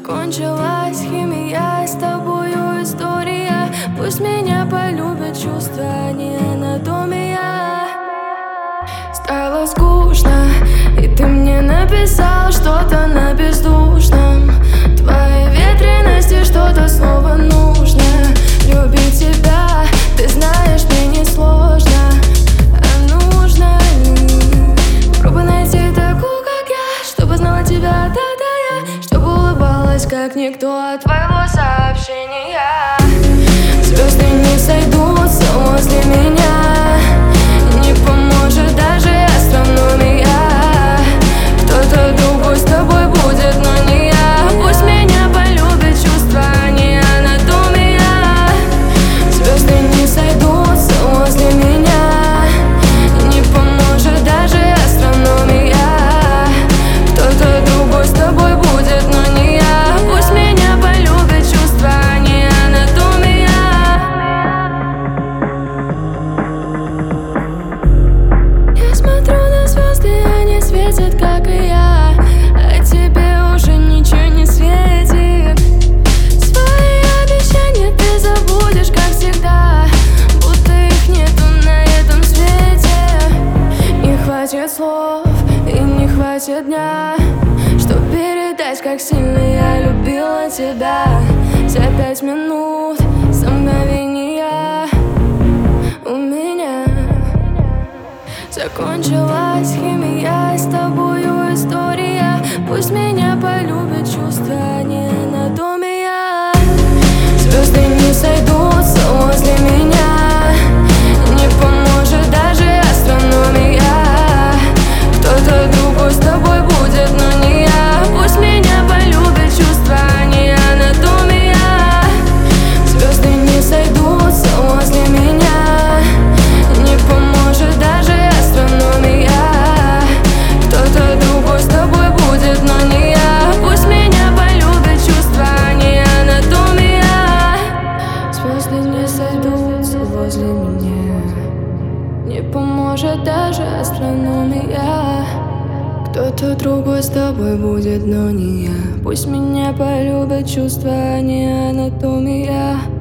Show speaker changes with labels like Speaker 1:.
Speaker 1: Закончилась химия, с тобою история. Пусть меня полюбят чувства, а не анатомия. Стало скучно, и ты мне написал что-то на бездушном. Твоей ветрености что-то снова нужно. Любить тебя, ты знаешь, мне не сложно. А нужно ли? Попробуй найти такую, как я, чтобы знала тебя, да-да я, чтобы улыбалась, как никто от твоего сообщения. Звезды не сойдутся возле меня, не поможет даже астрономия. Кто-то другой с тобой будет, но не я. Пусть меня полюбит чувства, а не анатомия. Звезды не сойдутся возле меня, не поможет даже астрономия. Кто-то другой с тобой будет, но не я. Пусть меня полюбит чувства, а не анатомия. Я смотрю на звезды, они светят, как и я, а тебе уже ничего не светит. Свои обещания ты забудешь, как всегда, будто их нету на этом свете. Не хватит слов и не хватит дня, чтоб передать, как сильно я любила тебя. За 5 минут, за мгновения у меня закончилась химия, с тобою история. Пусть меня полюбят чувства, а не анатомия. Звезды не сойдутся возле меня, не поможет даже астрономия. Кто-то другой с тобой будет, но не я. Пусть меня полюбит чувства, а не анатомия. Звезды не сойдутся возле меня, не поможет даже астрономия. Кто-то другой с тобой будет, но не я. Пусть меня полюбит чувства, а не анатомия. Звезды не сойдутся возле меня, не поможет даже астрономия. Кто-то другой с тобой будет, но не я. Пусть меня полюбят чувства, а не анатомия.